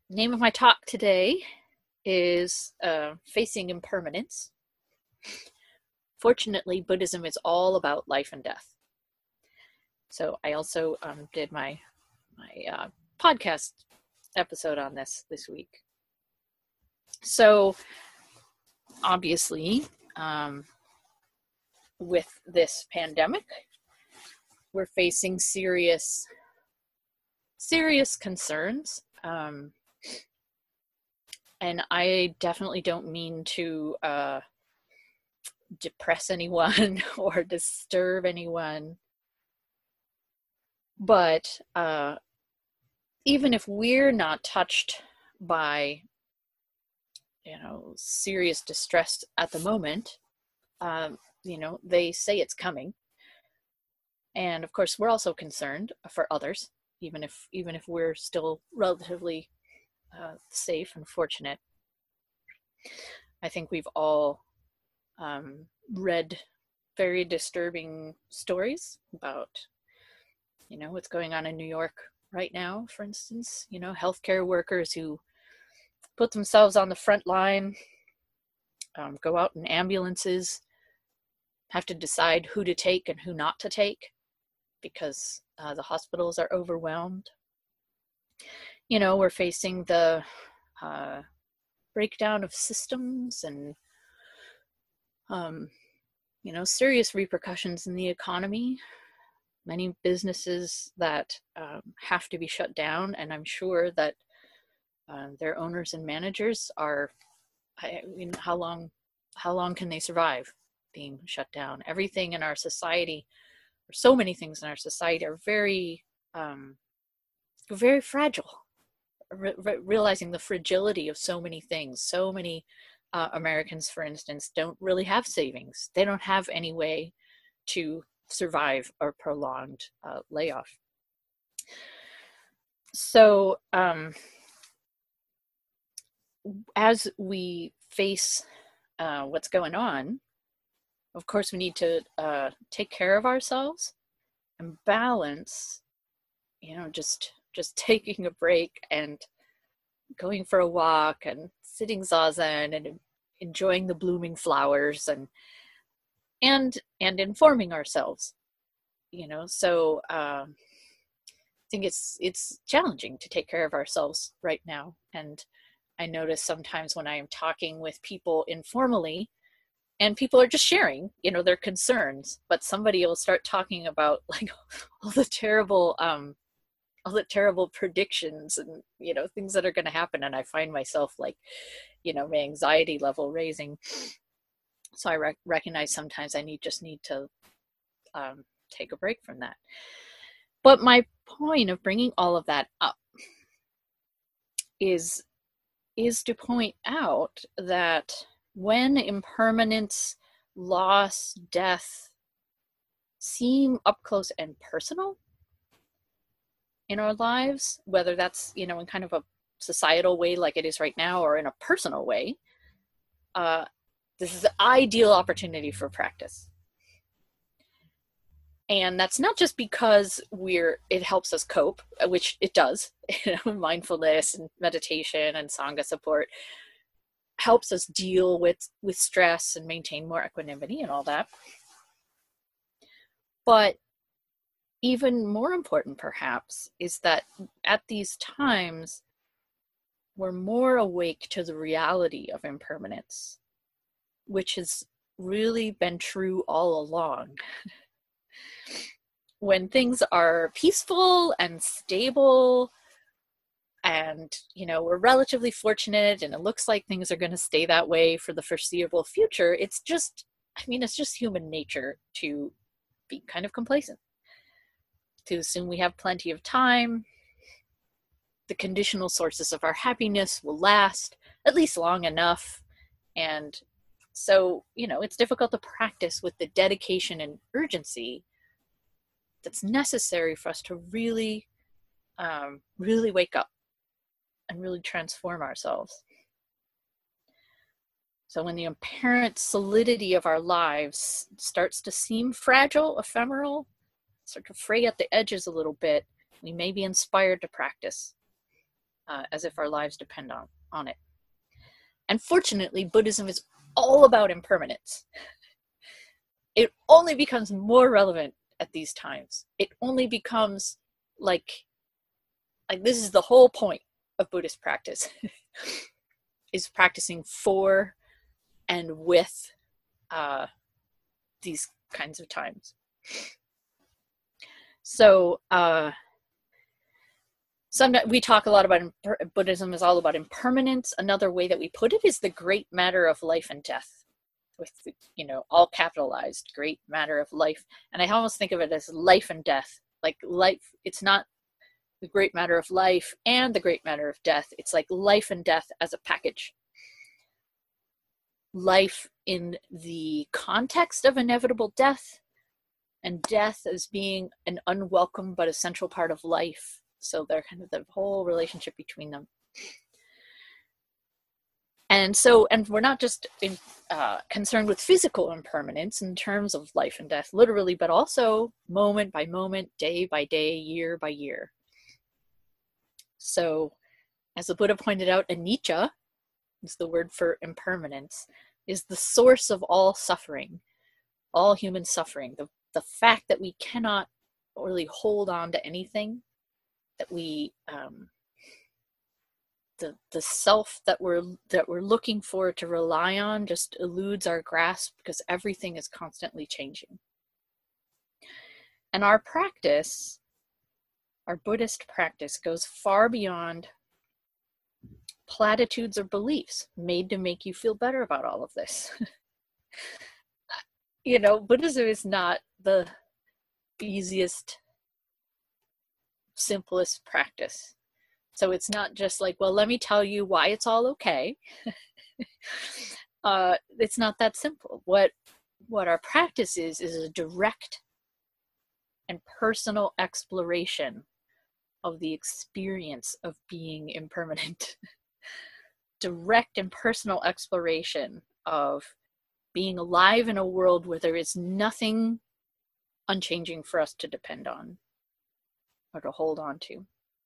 Name of my talk today is Facing Impermanence. Fortunately, Buddhism is all about life and death. So I also did my podcast episode on this week. So obviously, with this pandemic, we're facing serious concerns. And I definitely don't mean to depress anyone or disturb anyone. But even if we're not touched by, serious distress at the moment, they say it's coming. And of course, we're also concerned for others, even if we're still relatively safe and fortunate. I think we've all read very disturbing stories about, what's going on in New York right now, for instance, healthcare workers who put themselves on the front line, go out in ambulances, have to decide who to take and who not to take because the hospitals are overwhelmed. We're facing the breakdown of systems and, serious repercussions in the economy. Many businesses that have to be shut down, and I'm sure that their owners and managers are, how long can they survive being shut down? Everything in our society, or so many things in our society, are very, very fragile. Realizing the fragility of so many things. So many Americans, for instance, don't really have savings. They don't have any way to survive a prolonged layoff. So as we face what's going on, of course, we need to take care of ourselves and balance, just taking a break and going for a walk and sitting zazen and enjoying the blooming flowers and informing ourselves, so I think it's challenging to take care of ourselves right now. And I notice sometimes when I am talking with people informally and people are just sharing, their concerns, but somebody will start talking about like all the terrible predictions and, things that are going to happen. And I find myself like, my anxiety level raising. So I recognize sometimes I need to take a break from that. But my point of bringing all of that up is to point out that when impermanence, loss, death seem up close and personal in our lives, whether that's, in kind of a societal way like it is right now, or in a personal way, this is the ideal opportunity for practice. And that's not just because it helps us cope, which it does. Mindfulness and meditation and Sangha support helps us deal with stress and maintain more equanimity and all that. But even more important, perhaps, is that at these times, we're more awake to the reality of impermanence, which has really been true all along. When things are peaceful and stable and, we're relatively fortunate and it looks like things are going to stay that way for the foreseeable future, it's just human nature to be kind of complacent, to assume we have plenty of time. The conditional sources of our happiness will last at least long enough. And so, it's difficult to practice with the dedication and urgency that's necessary for us to really, really wake up and really transform ourselves. So when the apparent solidity of our lives starts to seem fragile, ephemeral, start to fray at the edges a little bit, we may be inspired to practice. as if our lives depend on it. And fortunately, Buddhism is all about impermanence. It only becomes more relevant at these times. It only becomes like this is the whole point of Buddhist practice, is practicing for and with these kinds of times. So we talk a lot about Buddhism is all about impermanence. Another way that we put it is the great matter of life and death, with, all capitalized, great matter of life. And I almost think of it as life and death. Like life, it's not the great matter of life and the great matter of death. It's like life and death as a package. Life in the context of inevitable death, and death as being an unwelcome but essential part of life. So they're kind of the whole relationship between them. And we're not just concerned with physical impermanence in terms of life and death, literally, but also moment by moment, day by day, year by year. So, as the Buddha pointed out, anicca is the word for impermanence, is the source of all suffering, all human suffering. The fact that we cannot really hold on to anything, that we the self that we're looking for to rely on just eludes our grasp, because everything is constantly changing. And our practice, our Buddhist practice, goes far beyond platitudes or beliefs made to make you feel better about all of this. Buddhism is not the easiest, simplest practice. So it's not just like, well, let me tell you why it's all okay. It's not that simple. What our practice is a direct and personal exploration of the experience of being impermanent. Direct and personal exploration of being alive in a world where there is nothing unchanging for us to depend on or to hold on to.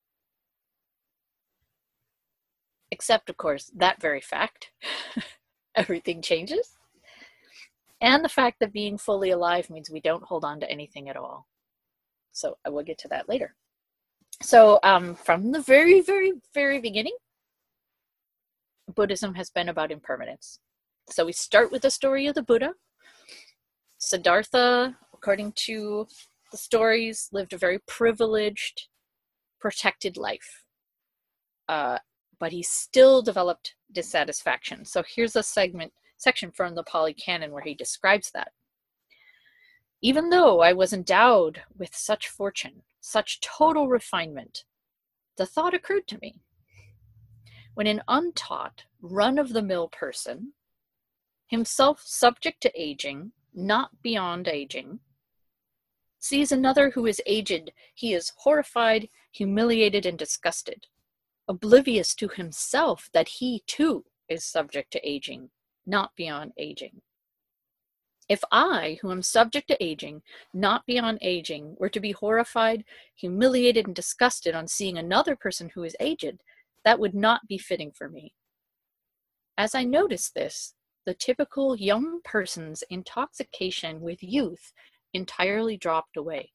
Except, of course, that very fact, everything changes. And the fact that being fully alive means we don't hold on to anything at all. So I will get to that later. So from the very, very, very beginning, Buddhism has been about impermanence. So we start with the story of the Buddha. Siddhartha, according to the stories, lived a very privileged, protected life. But he still developed dissatisfaction. So here's a section from the Pali Canon where he describes that. Even though I was endowed with such fortune, such total refinement, the thought occurred to me. When an untaught, run-of-the-mill person, himself subject to aging, not beyond aging, sees another who is aged, he is horrified, humiliated, and disgusted, oblivious to himself that he too is subject to aging, not beyond aging. If I, who am subject to aging, not beyond aging, were to be horrified, humiliated, and disgusted on seeing another person who is aged, that would not be fitting for me. As I noticed this, the typical young person's intoxication with youth entirely dropped away.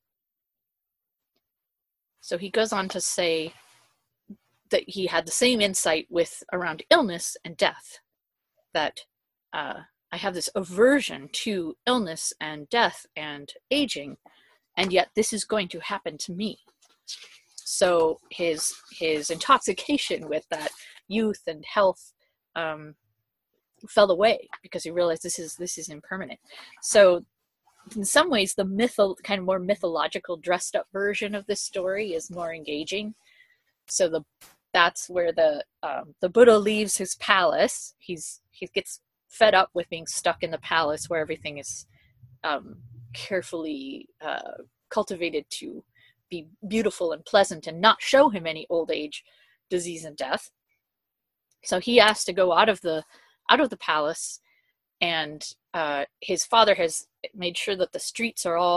So he goes on to say that he had the same insight around illness and death, that I have this aversion to illness and death and aging, and yet this is going to happen to me. So his intoxication with that youth and health fell away because he realized this is impermanent. So in some ways, the kind of more mythological, dressed up version of this story is more engaging. So that's where the Buddha leaves his palace. He gets fed up with being stuck in the palace where everything is carefully cultivated to be beautiful and pleasant and not show him any old age, disease, and death. So he asked to go out of the palace, and his father has made sure that the streets are all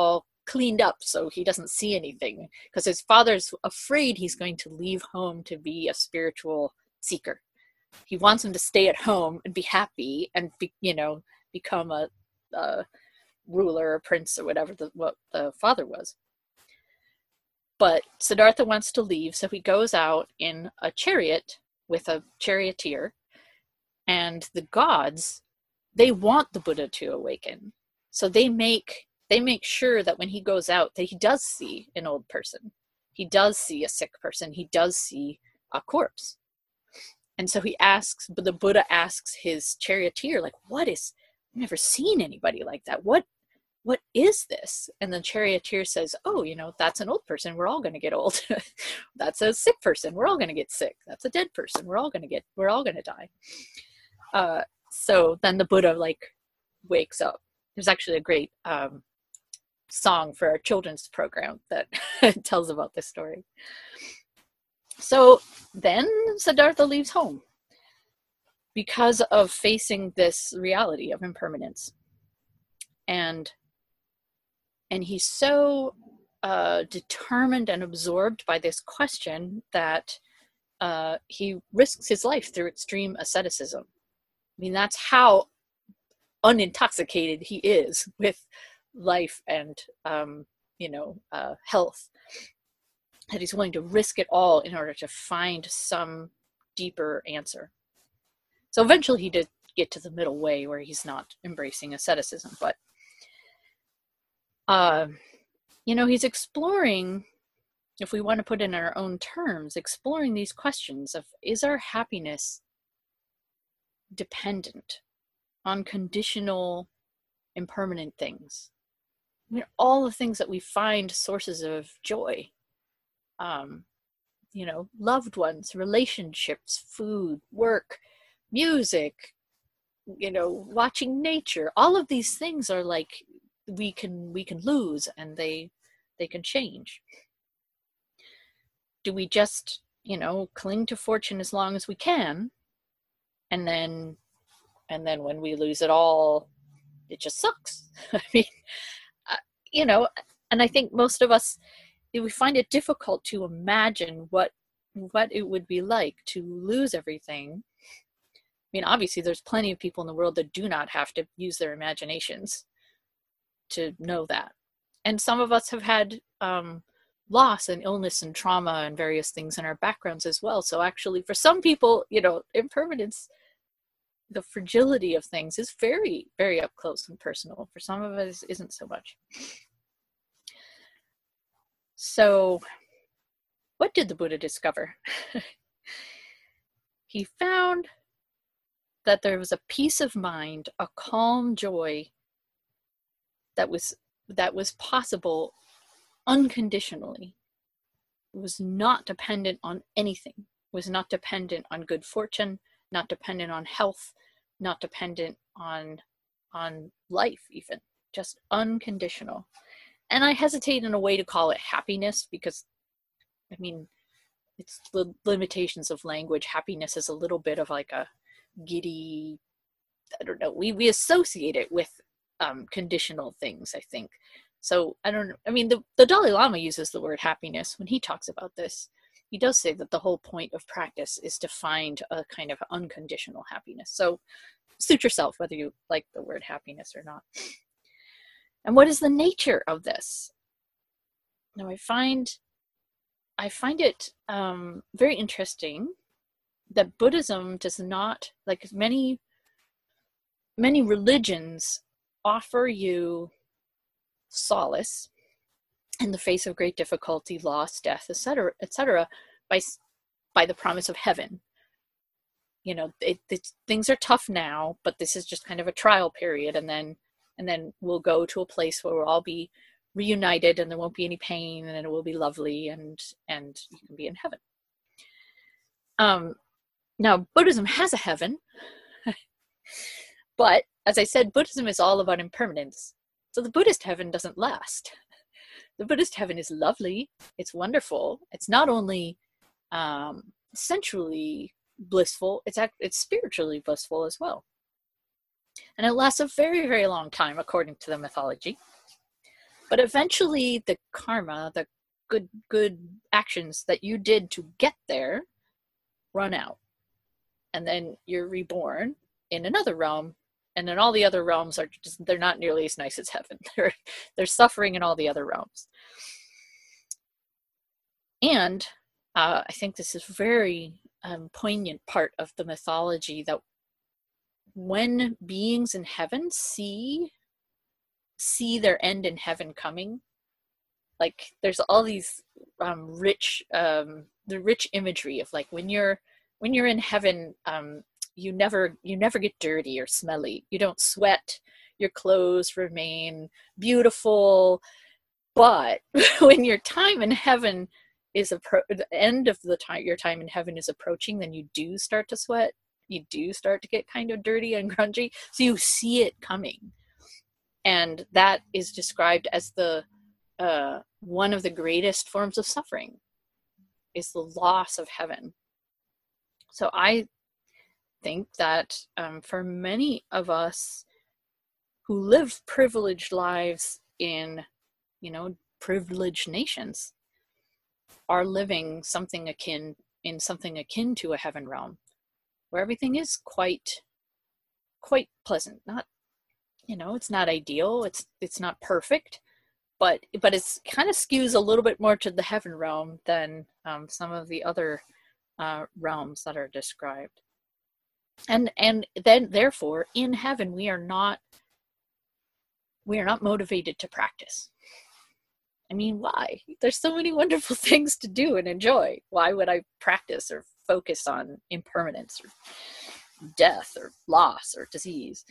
cleaned up so he doesn't see anything, because his father's afraid he's going to leave home to be a spiritual seeker. He wants him to stay at home and be happy and become a ruler or prince or whatever what the father was. But Siddhartha wants to leave, so he goes out in a chariot with a charioteer, and the gods, they want the Buddha to awaken. So they make sure that when he goes out, that he does see an old person. He does see a sick person. He does see a corpse. And so the Buddha asks his charioteer, like, I've never seen anybody like that. What is this? And the charioteer says, oh, that's an old person. We're all going to get old. That's a sick person. We're all going to get sick. That's a dead person. We're all going to die. So then the Buddha wakes up. There's actually a great song for our children's program that tells about this story. So then Siddhartha leaves home because of facing this reality of impermanence. And he's so determined and absorbed by this question that he risks his life through extreme asceticism. I mean, that's how unintoxicated he is with life and health, that he's willing to risk it all in order to find some deeper answer. So eventually he did get to the middle way where he's not embracing asceticism, but he's exploring, if we want to put it in our own terms, exploring these questions of, is our happiness dependent on conditional, impermanent things? I mean, all the things that we find sources of joy, loved ones, relationships, food, work, music, watching nature, all of these things are like, we can lose, and they can change. Do we just, cling to fortune as long as we can, and then when we lose it all, it just sucks? I mean, and I think most of us, we find it difficult to imagine what it would be like to lose everything. I mean, obviously there's plenty of people in the world that do not have to use their imaginations to know that. And some of us have had loss and illness and trauma and various things in our backgrounds as well. So actually for some people, impermanence, the fragility of things, is very, very up close and personal. For some of us, isn't so much. So what did the Buddha discover? He found that there was a peace of mind, a calm joy that was possible unconditionally. It was not dependent on anything. It was not dependent on good fortune, not dependent on health, not dependent on life even, just unconditional. And I hesitate in a way to call it happiness, because, I mean, it's the limitations of language. Happiness is a little bit of like a giddy, I don't know, we associate it with conditional things, I think. So I mean, the Dalai Lama uses the word happiness when he talks about this. He does say that the whole point of practice is to find a kind of unconditional happiness. So suit yourself whether you like the word happiness or not. And what is the nature of this? Now, I find it very interesting that Buddhism does not, like many religions, offer you solace in the face of great difficulty, loss, death, etc., by the promise of heaven. Things are tough now, but this is just kind of a trial period, and then we'll go to a place where we'll all be reunited, and there won't be any pain, and it will be lovely, and you can be in heaven. Now, Buddhism has a heaven, but as I said, Buddhism is all about impermanence. So the Buddhist heaven doesn't last. The Buddhist heaven is lovely. It's wonderful. It's not only sensually blissful, it's spiritually blissful as well. And it lasts a very, very long time, according to the mythology. But eventually the karma, the good actions that you did to get there, run out. And then you're reborn in another realm, and then all the other realms are just, they're not nearly as nice as heaven. They're suffering in all the other realms. And I think this is very poignant part of the mythology, that when beings in heaven see their end in heaven coming, like there's all these rich imagery of like when you're in heaven, you never get dirty or smelly. You don't sweat. Your clothes remain beautiful. But when your time in heaven is the end of your time in heaven is approaching, then you do start to sweat. You do start to get kind of dirty and grungy. So you see it coming, and that is described as the one of the greatest forms of suffering, is the loss of heaven. So I think that for many of us who live privileged lives in, privileged nations, are living something akin to a heaven realm, where everything is quite pleasant. Not, it's not ideal. It's not perfect, but it's kind of skews a little bit more to the heaven realm than some of the other realms that are described. And then therefore in heaven we are not motivated to practice. I mean, why? There's so many wonderful things to do and enjoy. Why would I practice or focus on impermanence or death or loss or disease?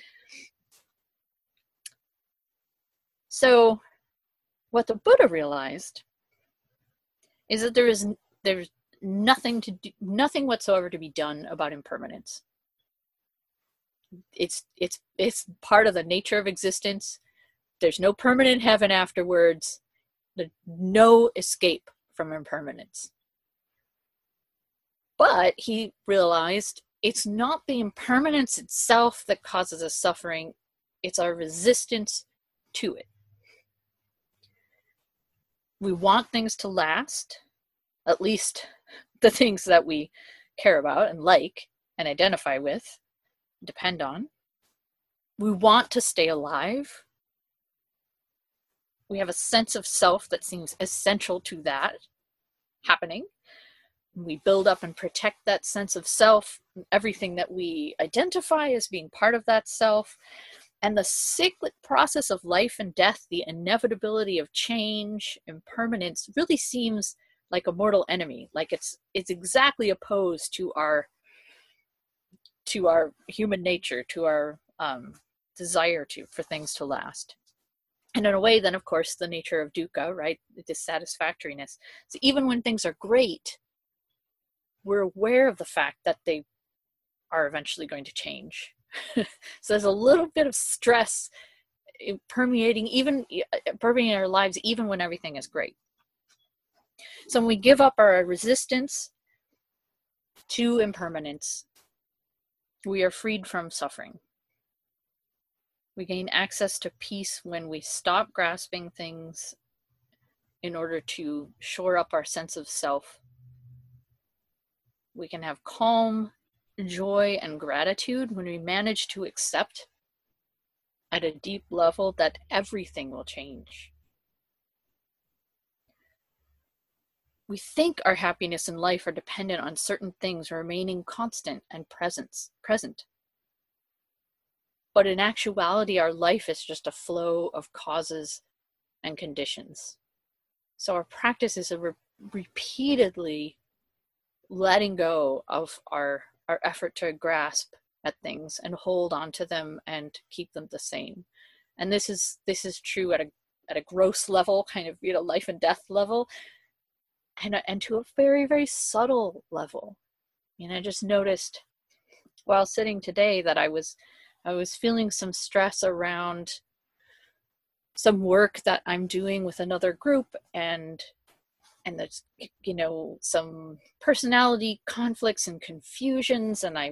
So what the Buddha realized is that there's nothing whatsoever to be done about impermanence. It's part of the nature of existence. There's no permanent heaven afterwards. There's no escape from impermanence. But he realized it's not the impermanence itself that causes us suffering. It's our resistance to it. We want things to last, at least the things that we care about and like and identify with, depend on. We want to stay alive. We have a sense of self that seems essential to that happening. We build up and protect that sense of self, everything that we identify as being part of that self. And the cyclic process of life and death, the inevitability of change, impermanence, really seems like a mortal enemy. Like it's exactly opposed to our human nature, to our desire for things to last. And in a way, then, of course, the nature of dukkha, right? The dissatisfactoriness. So even when things are great, we're aware of the fact that they are eventually going to change. So there's a little bit of stress permeating our lives, even when everything is great. So when we give up our resistance to impermanence, we are freed from suffering. We gain access to peace when we stop grasping things in order to shore up our sense of self. We can have calm, joy, and gratitude when we manage to accept at a deep level that everything will change. We think our happiness in life are dependent on certain things remaining constant and present. But in actuality, our life is just a flow of causes and conditions. So our practice is repeatedly letting go of our effort to grasp at things and hold on to them and keep them the same. And this is true at a gross level, kind of, life and death level, and to a very, very subtle level. I just noticed while sitting today that I was feeling some stress around some work that I'm doing with another group, and there's some personality conflicts and confusions, and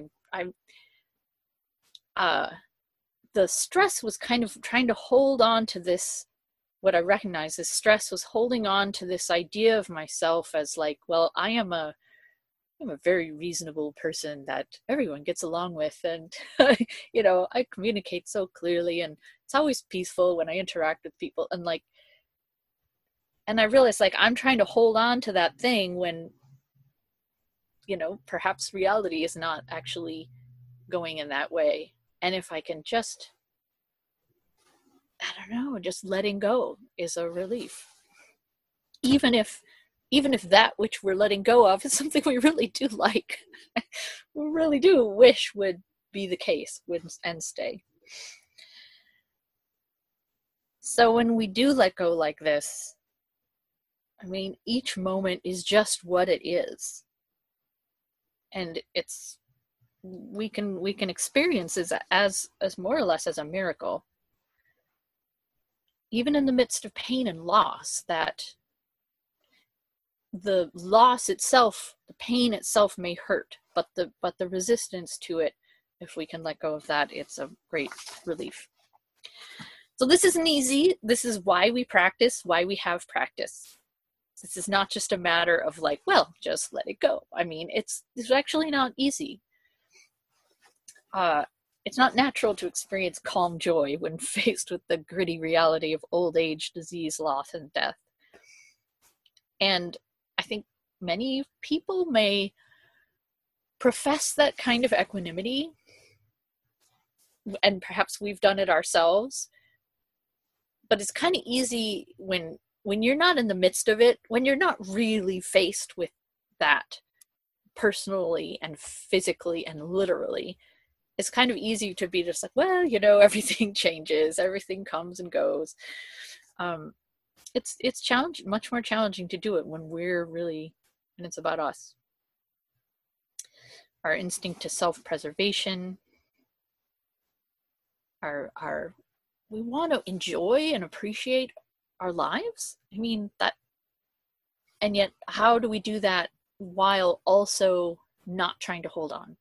the stress was kind of trying to hold on to this what I recognized is stress was holding on to this idea of myself as like, well, I'm a very reasonable person that everyone gets along with, and I communicate so clearly, and it's always peaceful when I interact with people, and I realized like I'm trying to hold on to that thing when perhaps reality is not actually going in that way. And if I can just, I don't know, just letting go is a relief. Even if that which we're letting go of is something we really do like, we really do wish would be the case and stay. So when we do let go like this, I mean, each moment is just what it is. And we can experience it as more or less as a miracle. Even in the midst of pain and loss, that the loss itself, the pain itself may hurt, but the resistance to it, if we can let go of that, it's a great relief. So this isn't easy. This is why we practice, why we have practice. This is not just a matter of like, well, just let it go. I mean, it's actually not easy. It's not natural to experience calm joy when faced with the gritty reality of old age, disease, loss, and death. And I think many people may profess that kind of equanimity, and perhaps we've done it ourselves, but it's kind of easy when you're not in the midst of it, when you're not really faced with that personally and physically and literally. It's kind of easy to be just like, well, everything changes, everything comes and goes. It's much more challenging to do it when it's about us. Our instinct to self-preservation, we want to enjoy and appreciate our lives. I mean, and yet how do we do that while also not trying to hold on?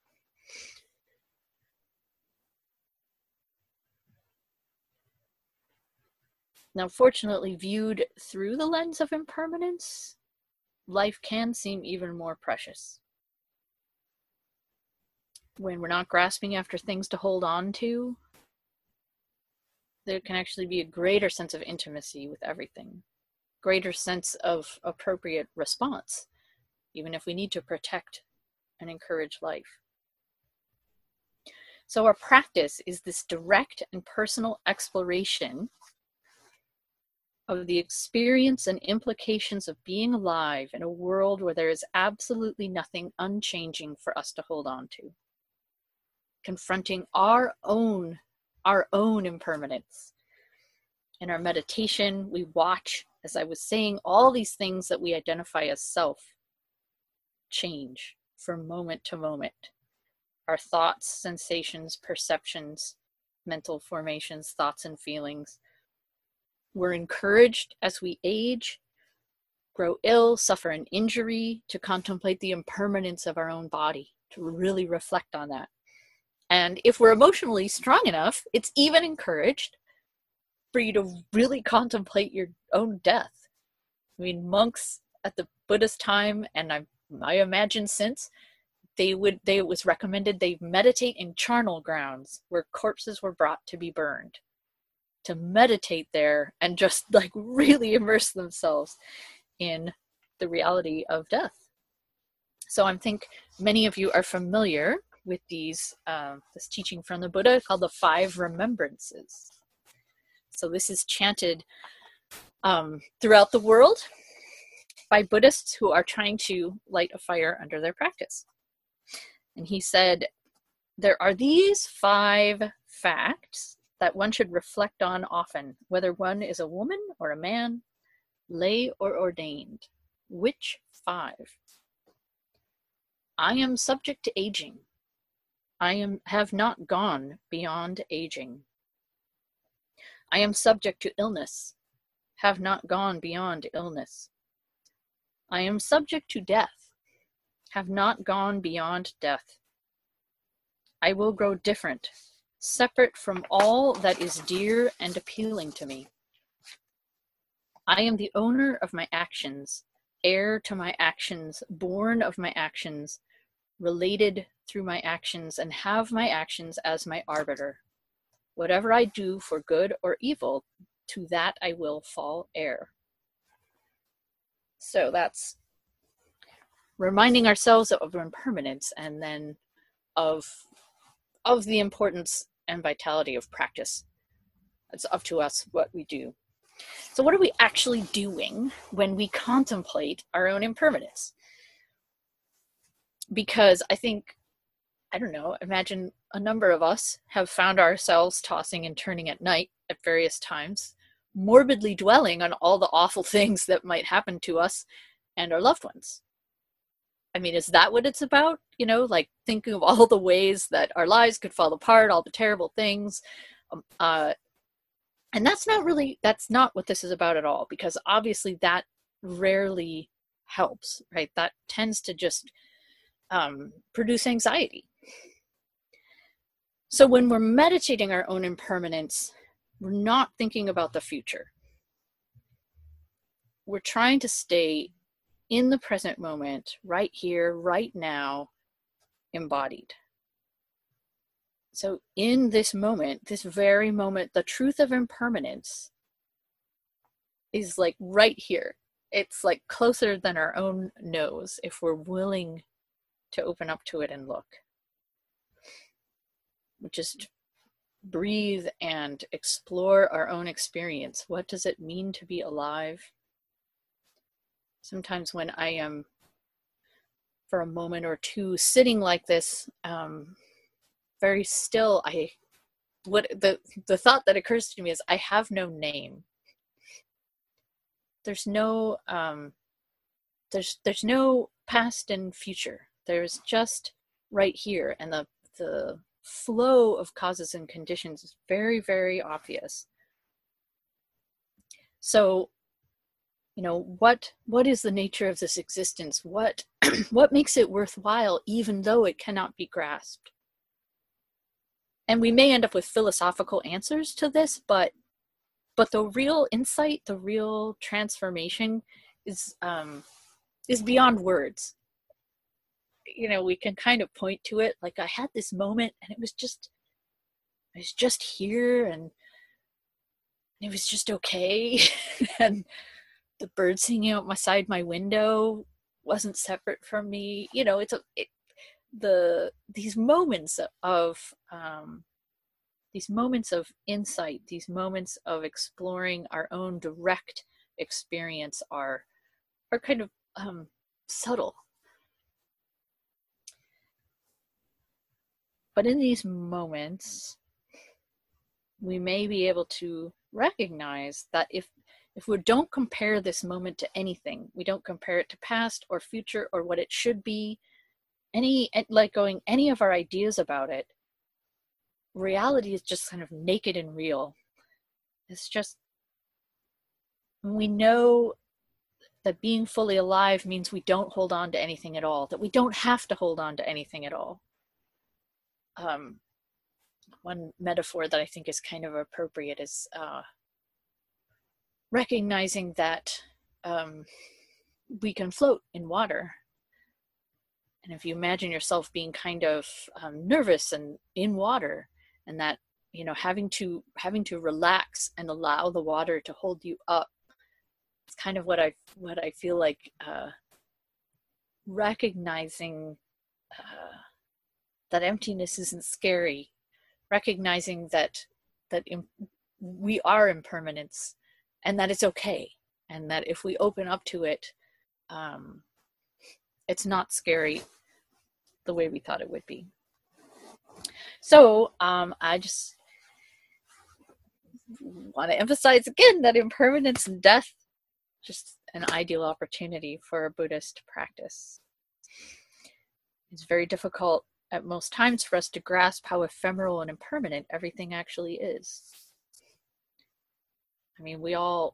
Now, fortunately, viewed through the lens of impermanence, life can seem even more precious. When we're not grasping after things to hold on to, there can actually be a greater sense of intimacy with everything, greater sense of appropriate response, even if we need to protect and encourage life. So our practice is this direct and personal exploration of the experience and implications of being alive in a world where there is absolutely nothing unchanging for us to hold on to. Confronting our own impermanence. In our meditation, we watch, as I was saying, all these things that we identify as self change from moment to moment. Our thoughts, sensations, perceptions, mental formations, thoughts and feelings. We're encouraged as we age, grow ill, suffer an injury, to contemplate the impermanence of our own body, to really reflect on that. And if we're emotionally strong enough, it's even encouraged for you to really contemplate your own death. I mean, monks at the Buddha's time, and I imagine since, it was recommended they meditate in charnel grounds where corpses were brought to be burned, to meditate there and just like really immerse themselves in the reality of death. So I think many of you are familiar with this teaching from the Buddha called the 5 Remembrances. So this is chanted throughout the world by Buddhists who are trying to light a fire under their practice. And he said, there are these 5 facts that one should reflect on often, whether one is a woman or a man, lay or ordained. Which 5? I am subject to aging. I have not gone beyond aging. I am subject to illness, have not gone beyond illness. I am subject to death, have not gone beyond death. I will grow different, separate from all that is dear and appealing to me. I am the owner of my actions, heir to my actions, born of my actions, related through my actions, and have my actions as my arbiter. Whatever I do for good or evil, to that I will fall heir. So that's reminding ourselves of impermanence, and then of the importance and vitality of practice. It's up to us what we do. So what are we actually doing when we contemplate our own impermanence? Because I think, I don't know, imagine a number of us have found ourselves tossing and turning at night at various times, morbidly dwelling on all the awful things that might happen to us and our loved ones. I mean, is that what it's about? You know, like thinking of all the ways that our lives could fall apart, all the terrible things. And that's not what this is about at all, because obviously that rarely helps, right? That tends to just produce anxiety. So when we're meditating our own impermanence, we're not thinking about the future. We're trying to stay in the present moment, right here, right now, embodied. So in this moment, this very moment, the truth of impermanence is like right here. It's like closer than our own nose if we're willing to open up to it and look. Just breathe and explore our own experience. What does it mean to be alive? Sometimes when I am, for a moment or two, sitting like this, very still, the thought that occurs to me is I have no name. There's no there's no past and future. There's just right here, and the flow of causes and conditions is very, very obvious. So, you know, what is the nature of this existence? What makes it worthwhile, even though it cannot be grasped? And we may end up with philosophical answers to this, but the real insight, the real transformation is beyond words. You know, we can kind of point to it, like I had this moment and it was just here, and it was just okay. And the bird singing outside my window wasn't separate from me. You know, these moments of insight, these moments of exploring our own direct experience are kind of subtle. But in these moments, we may be able to recognize that if we don't compare this moment to anything, we don't compare it to past or future or what it should be, any of our ideas about it, reality is just kind of naked and real. It's just, we know that being fully alive means we don't hold on to anything at all, that we don't have to hold on to anything at all. One metaphor that I think is kind of appropriate is recognizing that we can float in water. And if you imagine yourself being kind of nervous and in water, and that, you know, having to relax and allow the water to hold you up, it's kind of what I feel like recognizing that emptiness isn't scary, recognizing that we are impermanence, and that it's okay, and that if we open up to it, it's not scary the way we thought it would be. So I just want to emphasize again that impermanence and death, just an ideal opportunity for a Buddhist practice. It's very difficult at most times for us to grasp how ephemeral and impermanent everything actually is. I mean, we all,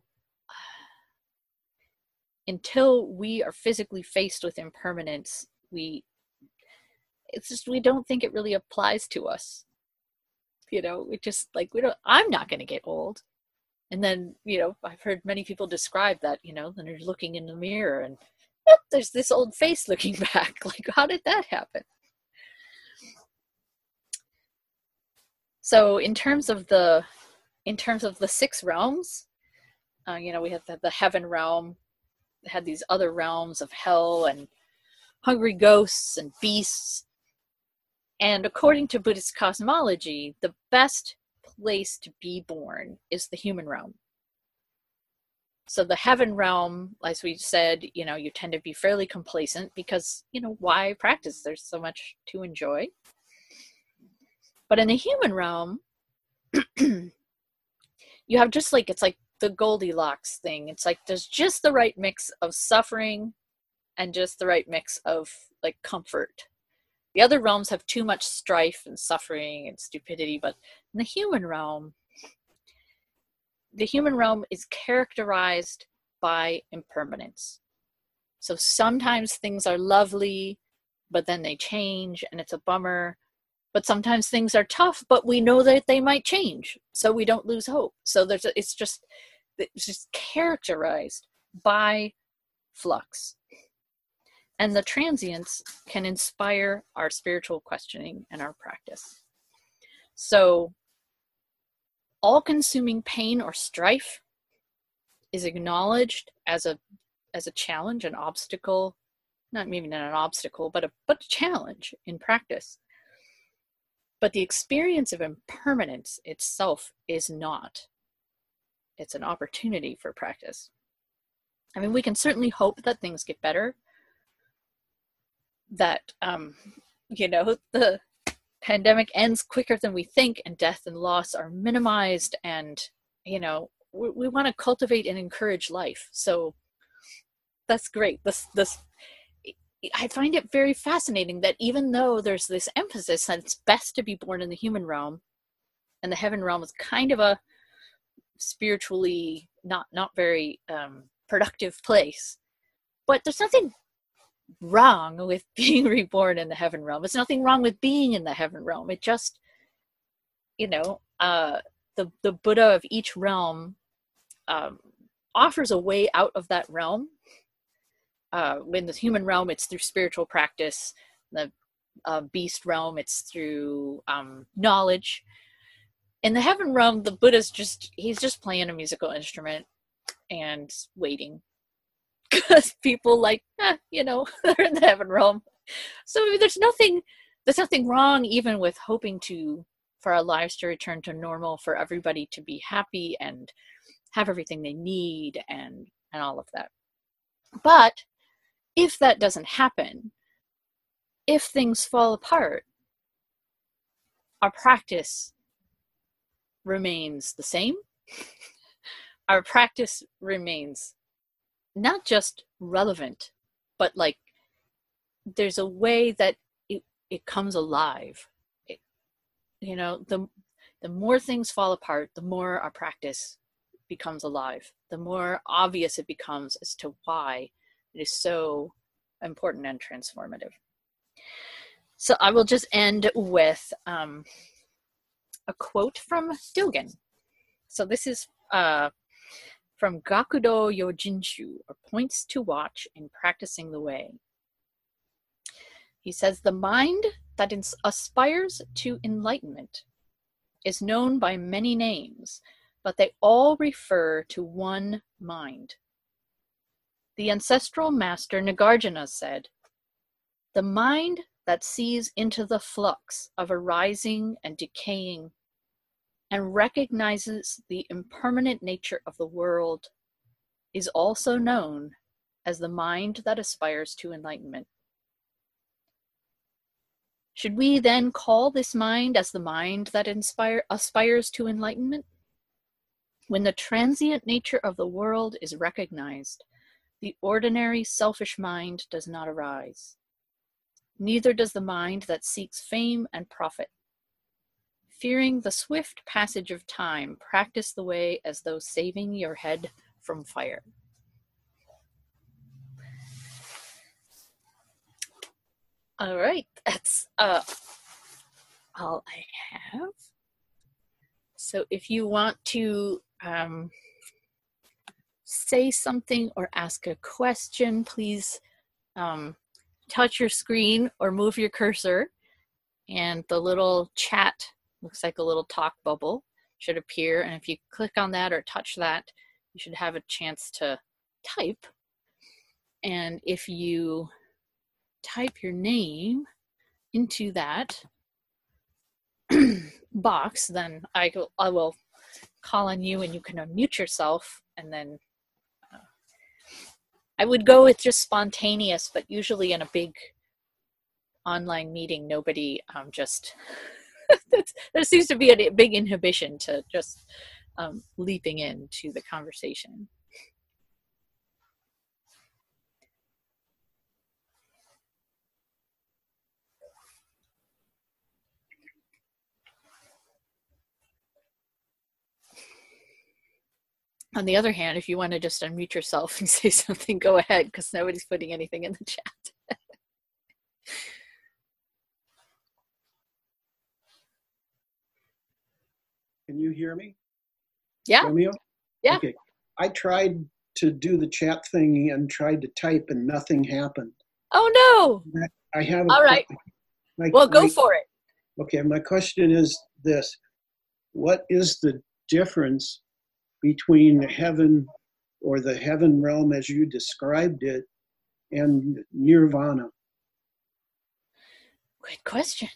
until we are physically faced with impermanence, we don't think it really applies to us. You know, I'm not going to get old. And then, I've heard many people describe that, then you're looking in the mirror and there's this old face looking back. Like, how did that happen? So in terms of the 6 realms, we have the heaven realm, had these other realms of hell and hungry ghosts and beasts. And according to Buddhist cosmology, the best place to be born is the human realm. So the heaven realm, as we said, you tend to be fairly complacent because, why practice? There's so much to enjoy. But in the human realm, you have just like, it's like the Goldilocks thing. It's like there's just the right mix of suffering and just the right mix of like comfort. The other realms have too much strife and suffering and stupidity, but in the human realm is characterized by impermanence. So sometimes things are lovely, but then they change and it's a bummer. But sometimes things are tough, but we know that they might change, so we don't lose hope. So it's just characterized by flux. And the transience can inspire our spiritual questioning and our practice. So all-consuming pain or strife is acknowledged as a challenge, an obstacle, not maybe not an obstacle, but a challenge in practice. But the experience of impermanence itself is not. It's an opportunity for practice. I mean, we can certainly hope that things get better, that, the pandemic ends quicker than we think and death and loss are minimized, and, we want to cultivate and encourage life. So that's great. I find it very fascinating that even though there's this emphasis that it's best to be born in the human realm, and the heaven realm is kind of a spiritually not very productive place, but there's nothing wrong with being reborn in the heaven realm. There's nothing wrong with being in the heaven realm. It just, the Buddha of each realm offers a way out of that realm. In the human realm, it's through spiritual practice. The beast realm, it's through knowledge. In the heaven realm, the Buddha's he's just playing a musical instrument and waiting. Because people they're in the heaven realm. So there's nothing wrong even with hoping for our lives to return to normal, for everybody to be happy and have everything they need and all of that. But if that doesn't happen, if things fall apart, our practice remains the same. Our practice remains not just relevant, but there's a way that it comes alive. The more things fall apart, the more our practice becomes alive, the more obvious it becomes as to why it is so important and transformative. So I will just end with a quote from Dogen. So this is from Gakudo Yojinshu, or Points to Watch in Practicing the Way. He says, the mind that aspires to enlightenment is known by many names, but they all refer to one mind. The ancestral master Nagarjuna said, the mind that sees into the flux of arising and decaying and recognizes the impermanent nature of the world is also known as the mind that aspires to enlightenment. Should we then call this mind as the mind that aspires to enlightenment? When the transient nature of the world is recognized, the ordinary selfish mind does not arise. Neither does the mind that seeks fame and profit. Fearing the swift passage of time, practice the way as though saving your head from fire. All right, that's all I have. So if you want to say something or ask a question, please touch your screen or move your cursor, and the little chat, looks like a little talk bubble, should appear. And if you click on that or touch that, you should have a chance to type. And if you type your name into that box, then I will call on you and you can unmute yourself. And then I would go with just spontaneous, but usually in a big online meeting, nobody just, there seems to be a big inhibition to just leaping into the conversation. On the other hand, if you want to just unmute yourself and say something, go ahead, because nobody's putting anything in the chat. Can you hear me? Yeah. Romeo? Yeah. Okay. I tried to do the chat thing and tried to type and nothing happened. Oh no. I have all right. Well, go for it. Okay, my question is this. What is the difference between heaven or the heaven realm as you described it and nirvana? Good question.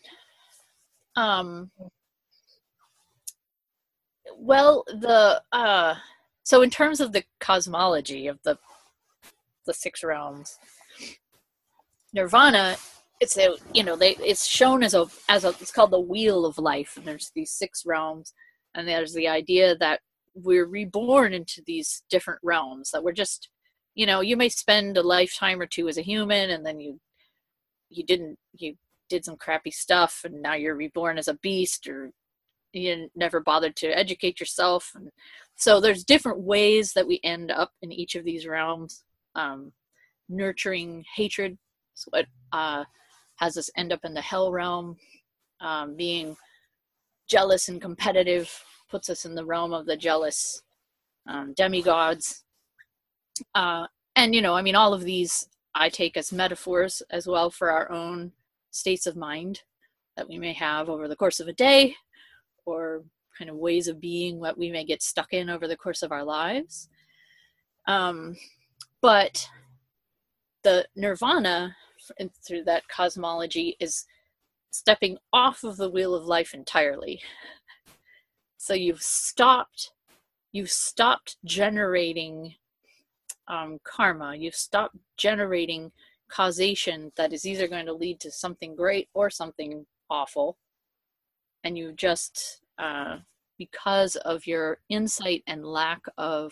Well, so in terms of the cosmology of the 6 realms, nirvana, it's shown as a it's called the wheel of life, and there's these 6 realms, and there's the idea that we're reborn into these different realms, that we're just, you may spend a lifetime or two as a human, and then you did some crappy stuff, and now you're reborn as a beast, or you never bothered to educate yourself. And so there's different ways that we end up in each of these realms. Nurturing hatred is what has us end up in the hell realm. Being jealous and competitive puts us in the realm of the jealous demigods. And all of these I take as metaphors as well for our own states of mind that we may have over the course of a day, or kind of ways of being what we may get stuck in over the course of our lives. But the nirvana, through that cosmology, is stepping off of the wheel of life entirely. So you've stopped generating karma. You've stopped generating causation that is either going to lead to something great or something awful. And you just, because of your insight and lack of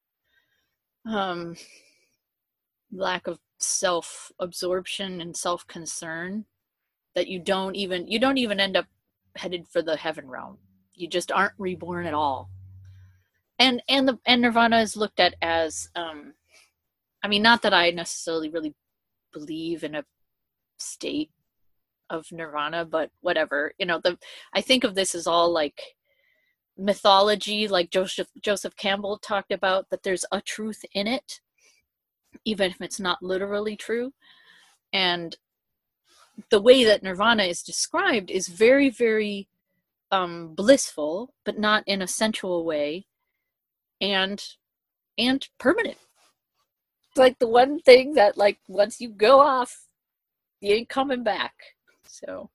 self-absorption and self-concern, that you don't even end up headed for the heaven realm. You just aren't reborn at all. And nirvana is looked at as, not that I necessarily really believe in a state of nirvana, but whatever. I think of this as all like mythology, like Joseph Campbell talked about, that there's a truth in it, even if it's not literally true. And the way that nirvana is described is very, very blissful, but not in a sensual way, and permanent. It's like the one thing that, like, once you go off, you ain't coming back. So,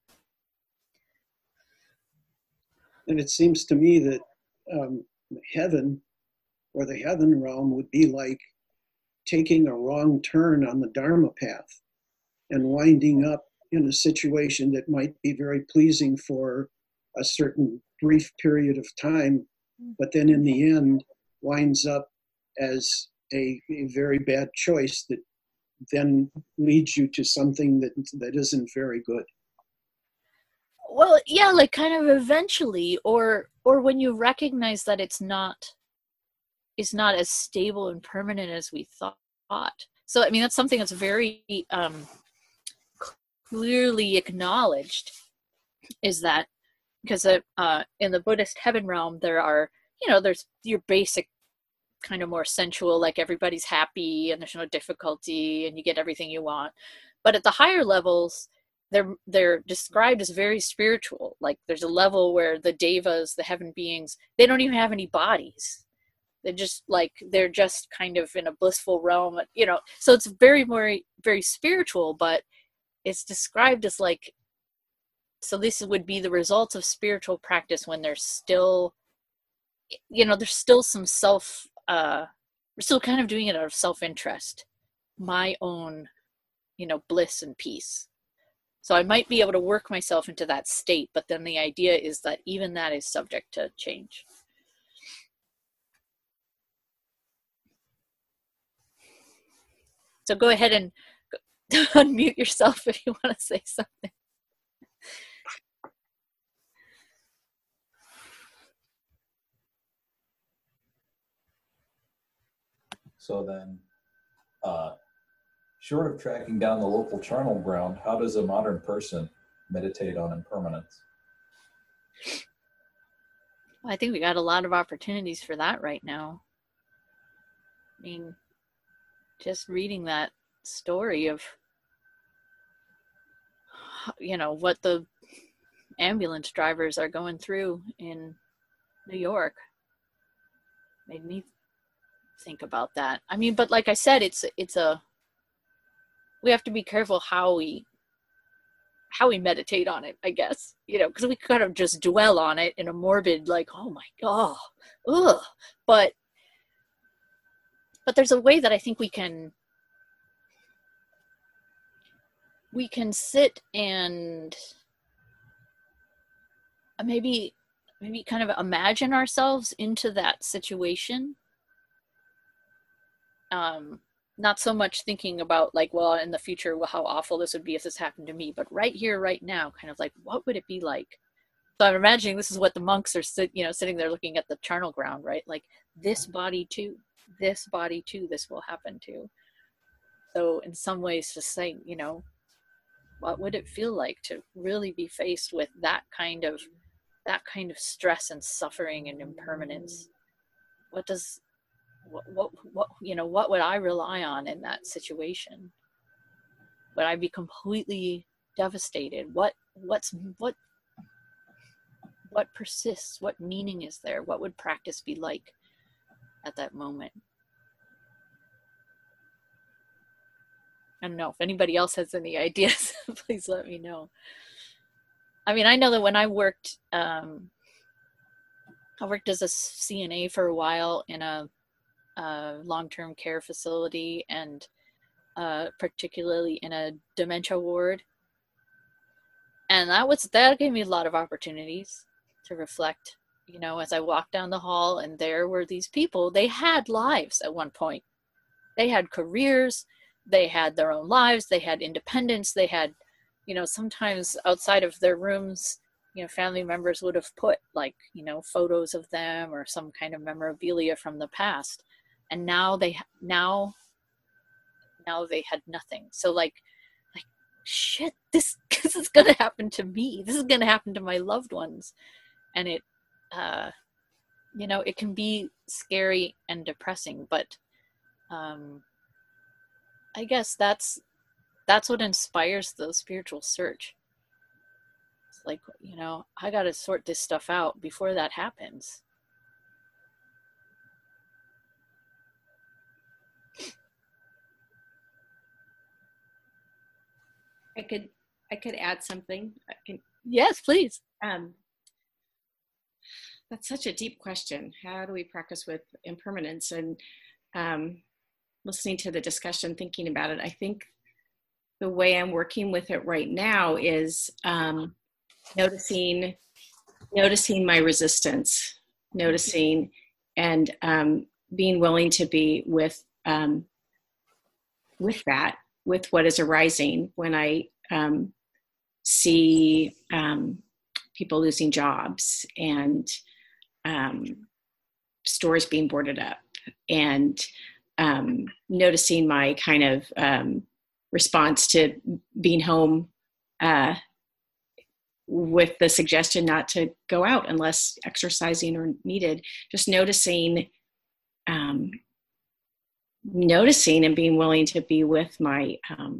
and it seems to me that heaven or the heaven realm would be like taking a wrong turn on the Dharma path and winding up in a situation that might be very pleasing for a certain brief period of time, but then in the end winds up as a very bad choice that then leads you to something that isn't very good. Well, yeah, like kind of eventually, or when you recognize that it's not as stable and permanent as we thought. So, that's something that's very clearly acknowledged, is that because in the Buddhist heaven realm, there are, there's your basic kind of more sensual, like everybody's happy and there's no difficulty and you get everything you want. But at the higher levels, they're described as very spiritual. Like there's a level where the devas, the heaven beings, they don't even have any bodies. They're just kind of in a blissful realm, so it's very, very spiritual, but it's described as like, so this would be the results of spiritual practice when there's still, there's still some we're still kind of doing it out of self-interest, my own, bliss and peace. So I might be able to work myself into that state, but then the idea is that even that is subject to change. So go ahead and unmute yourself if you want to say something. So then, short of tracking down the local charnel ground, how does a modern person meditate on impermanence? I think we got a lot of opportunities for that right now. I mean, just reading that story of, what the ambulance drivers are going through in New York made me think about that. I mean, but like I said, we have to be careful how we meditate on it, I guess, because we kind of just dwell on it in a morbid, like, oh my God, ugh. But there's a way that I think we can sit and maybe kind of imagine ourselves into that situation. Not so much thinking about like, well, in the future, well, how awful this would be if this happened to me, but right here, right now, kind of like, what would it be like? So I'm imagining this is what the monks are sitting there looking at the charnel ground, right? Like this body too, this will happen to. So in some ways to say, what would it feel like to really be faced with that kind of stress and suffering and impermanence? What would I rely on in that situation? Would I be completely devastated? What persists? What meaning is there? What would practice be like at that moment? I don't know if anybody else has any ideas. Please let me know. I mean, I know that when I worked as a CNA for a while in a long-term care facility, and particularly in a dementia ward, and that gave me a lot of opportunities to reflect, as I walked down the hall, and there were these people. They had lives at one point. They had careers, they had their own lives, they had independence, they had, sometimes outside of their rooms, family members would have put like, photos of them or some kind of memorabilia from the past. And now they had nothing. So like shit, this is going to happen to me. This is going to happen to my loved ones. And it, it can be scary and depressing, but I guess that's what inspires the spiritual search. It's like, I got to sort this stuff out before that happens. I could add something. Yes, please. That's such a deep question. How do we practice with impermanence? And listening to the discussion, thinking about it, I think the way I'm working with it right now is noticing my resistance, noticing and being willing to be with that, with what is arising when I see people losing jobs and stores being boarded up, and noticing my kind of response to being home with the suggestion not to go out unless exercising or needed. Just noticing and being willing to be with my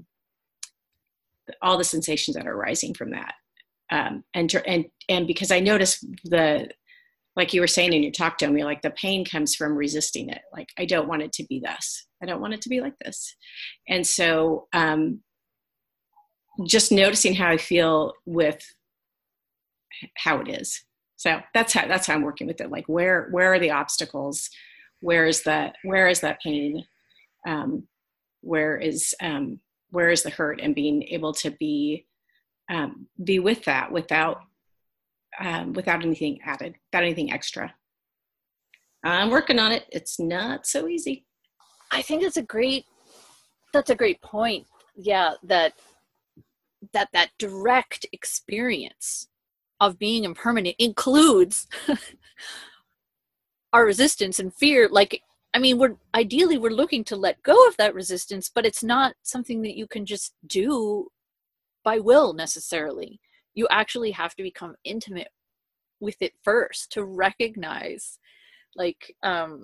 all the sensations that are arising from that. And because I notice like you were saying in your talk to me, like the pain comes from resisting it. Like, I don't want it to be thus. I don't want it to be like this. And so just noticing how I feel with how it is. So that's how I'm working with it. Like, where are the obstacles? Where is that pain? Where is the hurt? And being able to be with that without anything added, without anything extra. I'm working on it. It's not so easy. I think that's a great point. Yeah, that direct experience of being impermanent includes our resistance and fear. Like, I mean, we're looking to let go of that resistance, but it's not something that you can just do by will necessarily. You actually have to become intimate with it first to recognize, like,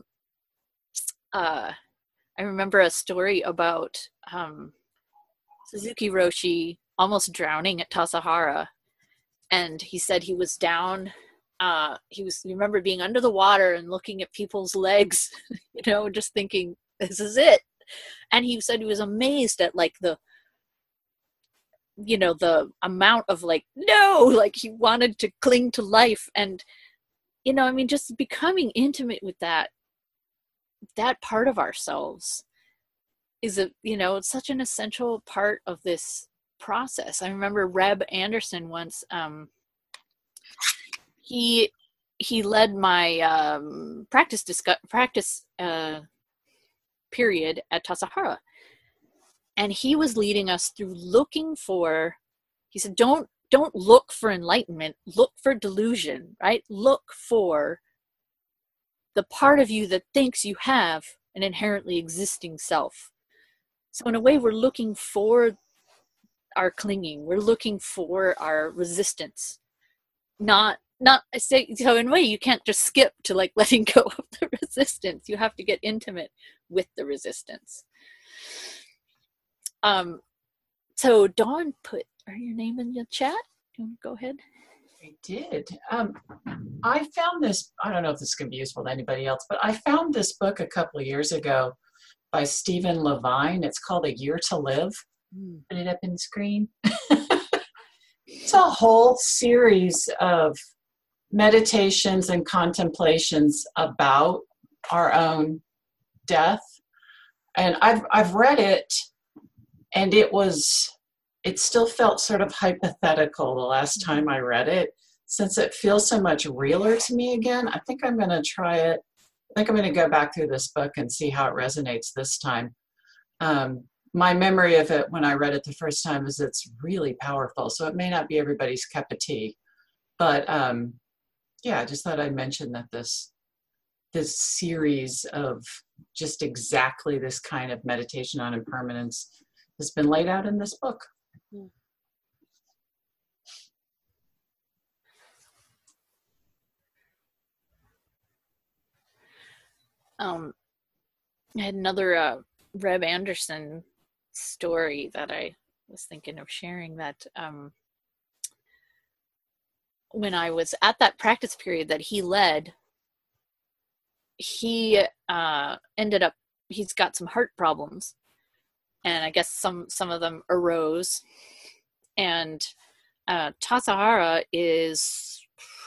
I remember a story about Suzuki Roshi almost drowning at Tassajara, and he said he was down. He remembered being under the water and looking at people's legs, just thinking, this is it. And he said he was amazed at like the amount of like, no, like he wanted to cling to life. And, just becoming intimate with that part of ourselves is it's such an essential part of this process. I remember Reb Anderson once, he led my practice period at Tassajara, and he was leading us through looking for. He said, "Don't look for enlightenment. Look for delusion. Right? Look for the part of you that thinks you have an inherently existing self." So in a way, we're looking for our clinging. We're looking for our resistance. So in a way, you can't just skip to like letting go of the resistance. You have to get intimate with the resistance. So Dawn put your name in the chat. Do you want to go ahead? I did. I found this, I don't know if this is going to be useful to anybody else, but I found this book a couple of years ago by Stephen Levine. It's called A Year to Live. Put it up in the screen. It's a whole series of meditations and contemplations about our own death. And I've read it, and it still felt sort of hypothetical the last time I read it. Since it feels so much realer to me again, I think I'm going to try it. I think I'm going to go back through this book and see how it resonates this time. My memory of it when I read it the first time is it's really powerful. So it may not be everybody's cup of tea. But I just thought I'd mention that this series of just exactly this kind of meditation on impermanence has been laid out in this book. I had another Reb Anderson story that I was thinking of sharing, that when I was at that practice period that he led, he ended up, he's got some heart problems, and I guess some of them arose, and Tassajara is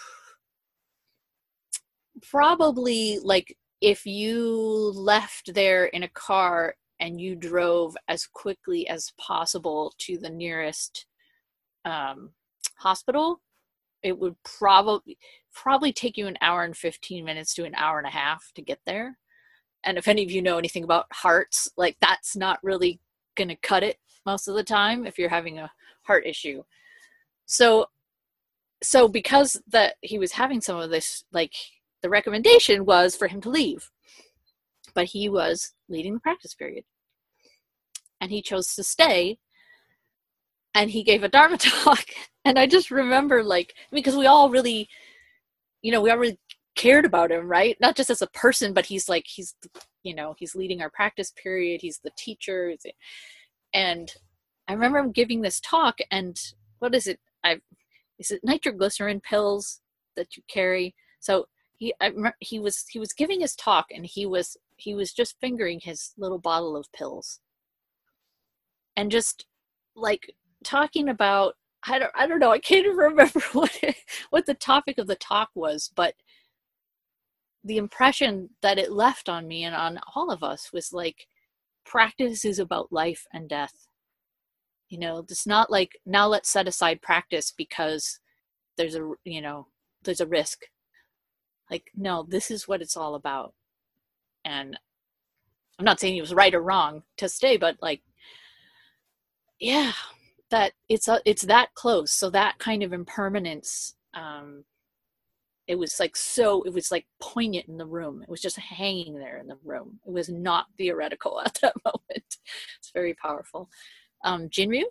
probably like, if you left there in a car and you drove as quickly as possible to the nearest hospital, it would probably take you an hour and 15 minutes to an hour and a half to get there. And if any of you know anything about hearts, like that's not really going to cut it most of the time if you're having a heart issue. So because that he was having some of this, like the recommendation was for him to leave, but he was leading the practice period and he chose to stay. and he gave a Dharma talk. And I just remember, like, because we all really, we all really cared about him, right? Not just as a person, but he's leading our practice period. He's the teacher. And I remember him giving this talk, and what is it? Is it nitroglycerin pills that you carry? So he was giving his talk, and he was just fingering his little bottle of pills, and just like talking about, I don't know, I can't even remember what the topic of the talk was, but the impression that it left on me and on all of us was like, practice is about life and death. It's not like, now let's set aside practice because there's a risk. Like, no, this is what it's all about. And I'm not saying he was right or wrong to stay, but like, yeah, that it's that close. So that kind of impermanence, it was like poignant in the room. It was just hanging there in the room. It was not theoretical at that moment. It's very powerful. Jinryu?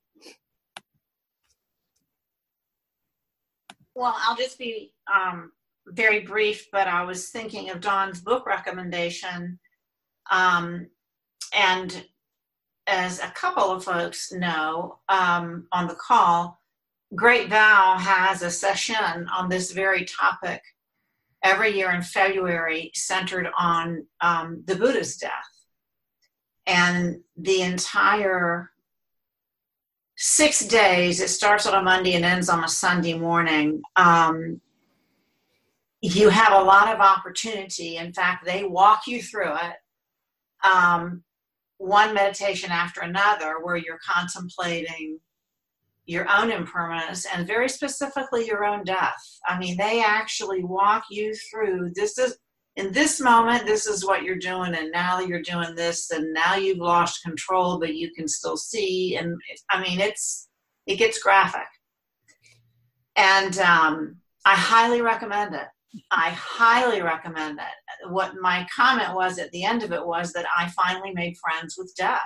Well, I'll just be very brief, but I was thinking of Dawn's book recommendation. And as a couple of folks know on the call, Great Vow has a session on this very topic every year in February, centered on the Buddha's death. And the entire 6 days, it starts on a Monday and ends on a Sunday morning. You have a lot of opportunity. In fact, they walk you through it, one meditation after another, where you're contemplating your own impermanence and very specifically your own death. I mean, they actually walk you through, in this moment, this is what you're doing, and now you're doing this, and now you've lost control, but you can still see. And I mean, it gets graphic. And I highly recommend it. I highly recommend it. What my comment was at the end of it was that I finally made friends with death.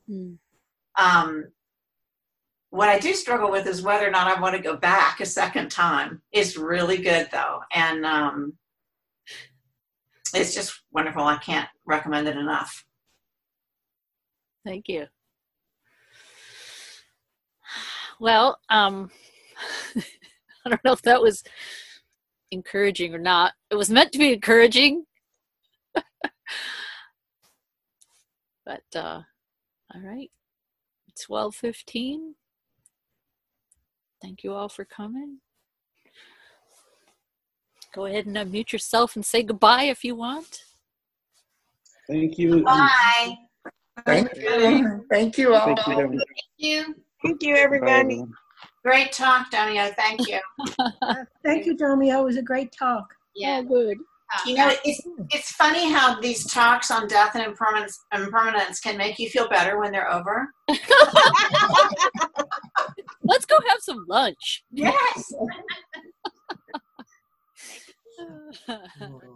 What I do struggle with is whether or not I want to go back a second time. It's really good though. And it's just wonderful. I can't recommend it enough. Thank you. Well, I don't know if that was encouraging or not. It was meant to be encouraging. But all right. It's 12:15. Thank you all for coming. Go ahead and unmute yourself and say goodbye if you want. Thank you. Bye. Thank you. Thank you all. Thank you, everyone. Thank you. Thank you, everybody. Great talk, Domio. Thank you. Thank you, Domio. It was a great talk. Yeah. Oh, good. You know, it's funny how these talks on death and impermanence can make you feel better when they're over. Let's go have some lunch. Yes.